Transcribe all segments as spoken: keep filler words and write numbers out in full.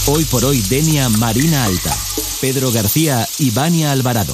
Hoy por hoy Denia Marina Alta. Pedro García y Vania Alvarado.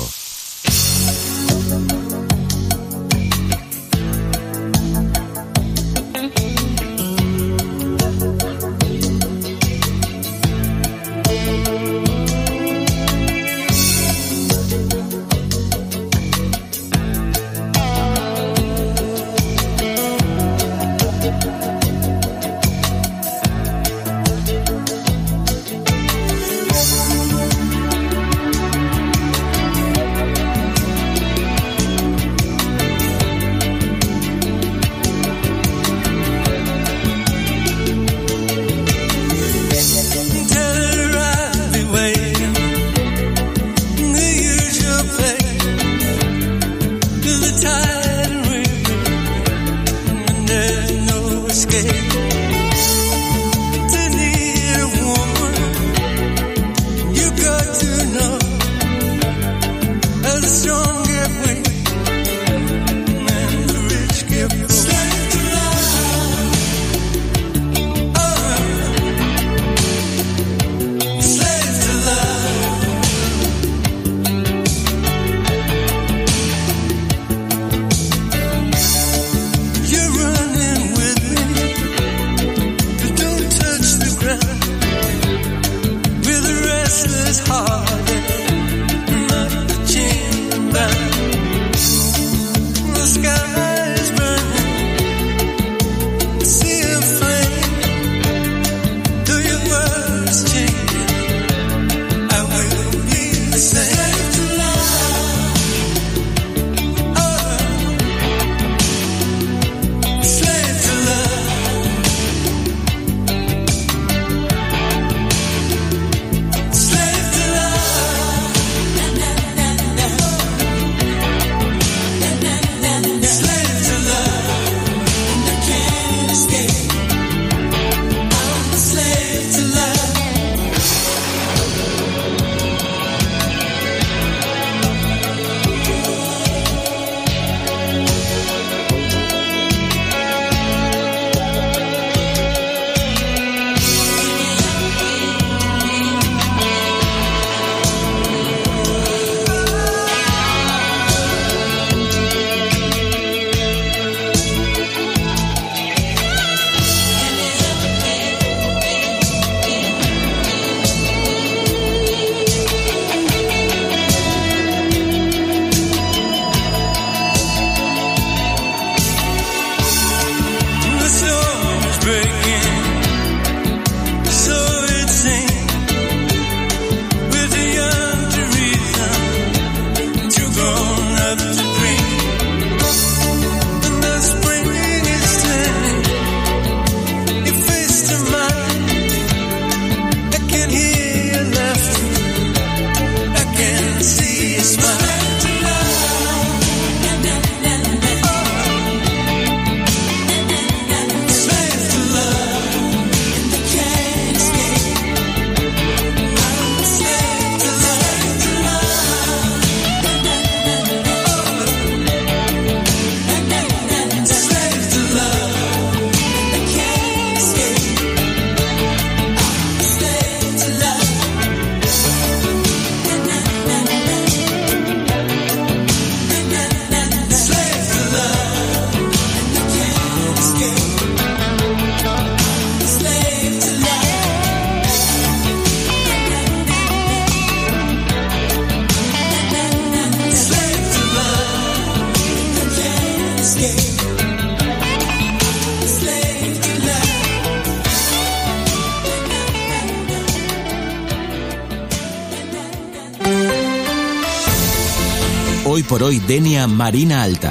Hoy por hoy Denia Marina Alta.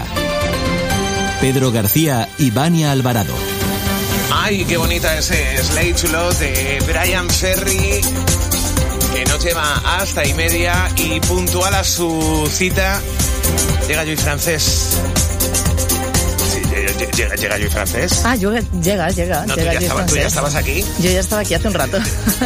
Pedro García y Vania Alvarado. Ay, qué bonita ese Slave to Love de Bryan Ferry, que nos lleva hasta y media y puntual a su cita. Llega Joy Francés. Sí, llega, llega Joy Francés. Ah, yo, llega, llega. No, llega tú, ya estabas, tú ya estabas aquí. Yo ya estaba aquí hace un rato.